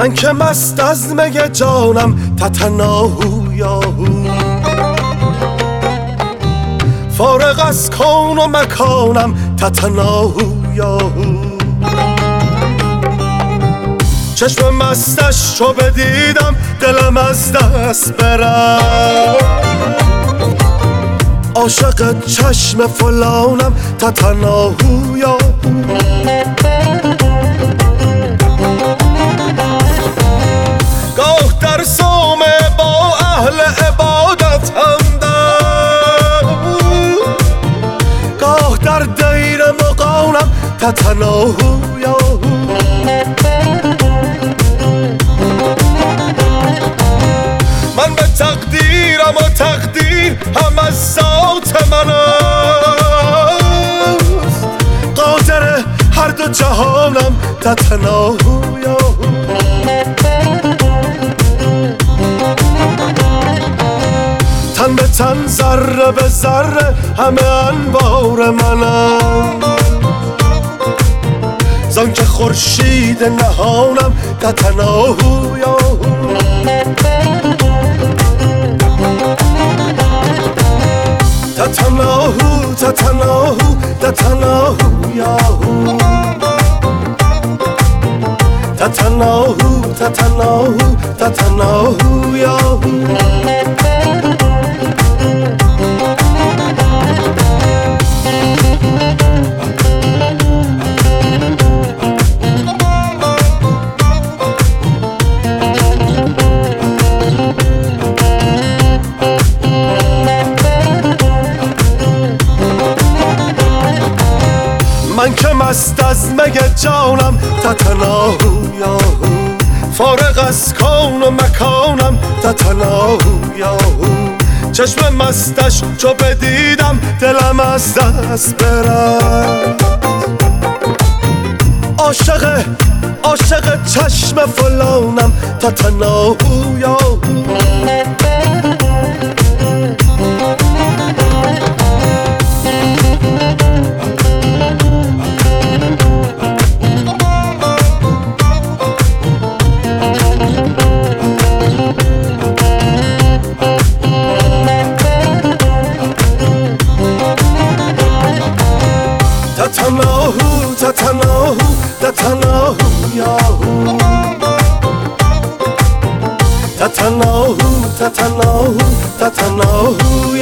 من که مست از می جانم تتناهو یاهو، فارغ از کون و مکانم تتناهو یاهو. چشم مستش رو بدیدم دلم از دست برم، عاشق چشم فلانم تتناهو یاهو. گاه در صومعه با اهل عبادت همدم، گاه در دیر مغانم تتناهو یاهو. من به تقدیرم و تقدیر هم از ذات من است، قادر هر دو جهانم تتناهو یاهو. تن به تن ذره به ذره همه انوار منم، زان که خورشید نهانم تتناهو یاهو. تتناهو تتناهو تتناهو یاهو، تتناهو تتناهو تتناهو یاهو. من که مست از می جانم تتناهو یاهو، فارغ از کون و مکانم تتناهو یاهو. چشم مستش چو بدیدم دلم از دست برد، عاشق چشم فلانم تتناهو یاهو. تتناهو تتناهو تتناهو یاهو، تتناهو تتناهو تتناهو